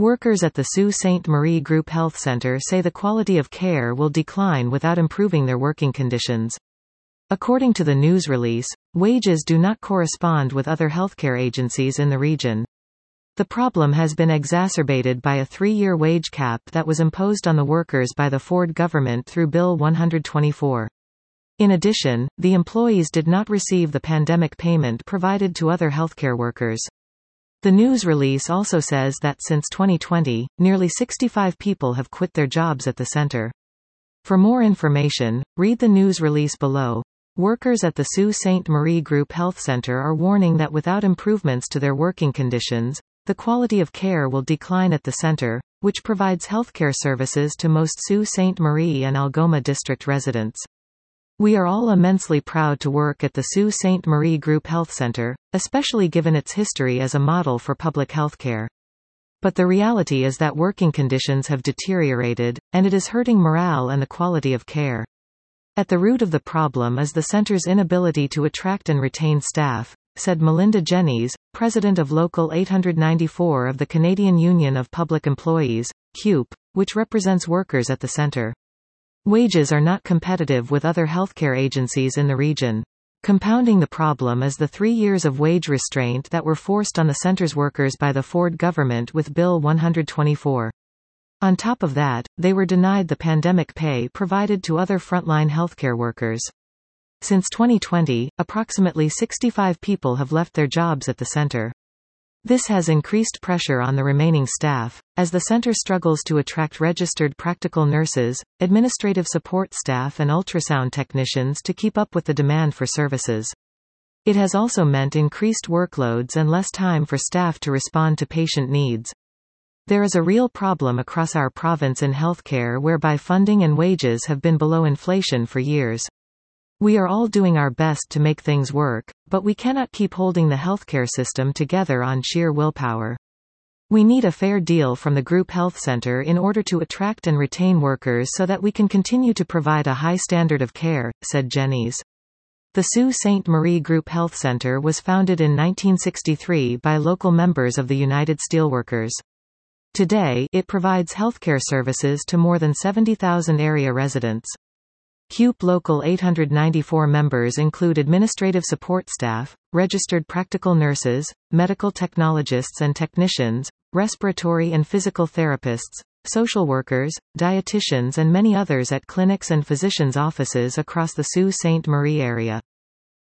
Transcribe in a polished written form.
Workers at the Sault Ste. Marie Group Health Centre say the quality of care will decline without improving their working conditions. According to the news release, wages do not correspond with other healthcare agencies in the region. The problem has been exacerbated by a 3-year wage cap that was imposed on the workers by the Ford government through Bill 124. In addition, the employees did not receive the pandemic payment provided to other healthcare workers. The news release also says that since 2020, nearly 65 people have quit their jobs at the center. For more information, read the news release below. Workers at the Sault Ste. Marie Group Health Centre are warning that without improvements to their working conditions, the quality of care will decline at the center, which provides healthcare services to most Sault Ste. Marie and Algoma district residents. We are all immensely proud to work at the Sault Ste. Marie Group Health Centre, especially given its history as a model for public healthcare. But the reality is that working conditions have deteriorated, and it is hurting morale and the quality of care. At the root of the problem is the center's inability to attract and retain staff, said Melinda Jennings, president of Local 894 of the Canadian Union of Public Employees, CUPE, which represents workers at the center. Wages are not competitive with other healthcare agencies in the region. Compounding the problem is the 3 years of wage restraint that were forced on the center's workers by the Ford government with Bill 124. On top of that, they were denied the pandemic pay provided to other frontline healthcare workers. Since 2020, approximately 65 people have left their jobs at the center. This has increased pressure on the remaining staff, as the center struggles to attract registered practical nurses, administrative support staff and ultrasound technicians to keep up with the demand for services. It has also meant increased workloads and less time for staff to respond to patient needs. There is a real problem across our province in healthcare whereby funding and wages have been below inflation for years. We are all doing our best to make things work, but we cannot keep holding the healthcare system together on sheer willpower. We need a fair deal from the group health center in order to attract and retain workers so that we can continue to provide a high standard of care, said Jennings. The Sault Ste. Marie Group Health Centre was founded in 1963 by local members of the United Steelworkers. Today, it provides healthcare services to more than 70,000 area residents. CUPE Local 894 members include administrative support staff, registered practical nurses, medical technologists and technicians, respiratory and physical therapists, social workers, dietitians and many others at clinics and physicians' offices across the Sault Ste. Marie area.